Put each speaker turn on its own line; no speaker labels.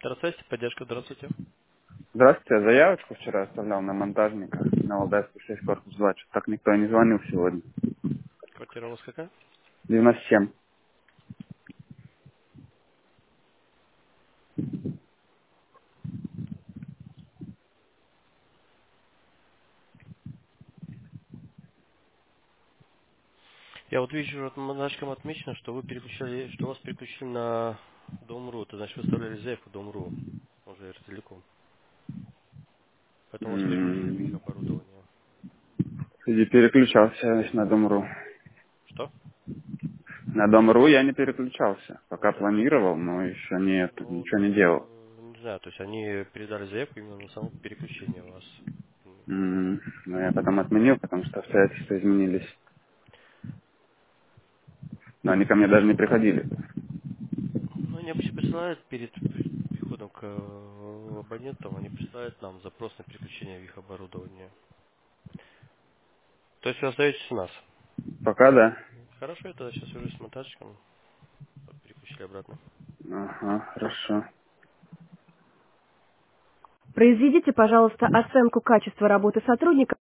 Здравствуйте, поддержка, здравствуйте.
Здравствуйте, я заявочку вчера оставлял на монтажника на Валдайскую 6, корпус 2. Что-то так никто и не звонил сегодня.
Квартира у вас какая?
97.
Я вот вижу, вот монашкам отмечено, что вы переключали, что вас переключили на Дом.ру. Это значит, вы выставляли заявку Дом.ру, уже Ростелеком. Поэтому у вас переключили в их оборудование.
И переключался на Дом.ру.
Что?
На Дом.ру я не переключался. Пока
Уже
планировал,
переключили.
но еще нет,
Ну,
ничего не делал.
не знаю, то есть они передали заявку именно на само переключение вас.
Но я потом отменил, потому что обстоятельства изменились. Но они ко мне даже не приходили.
Ну, они обычно присылают перед приходом к абонентам, они присылают нам запрос на переключение в их оборудование. То есть вы остаетесь у нас.
Пока да.
Хорошо, я тогда сейчас уже с монтажником переключили обратно.
Ага, хорошо.
Произведите, пожалуйста, оценку качества работы сотрудника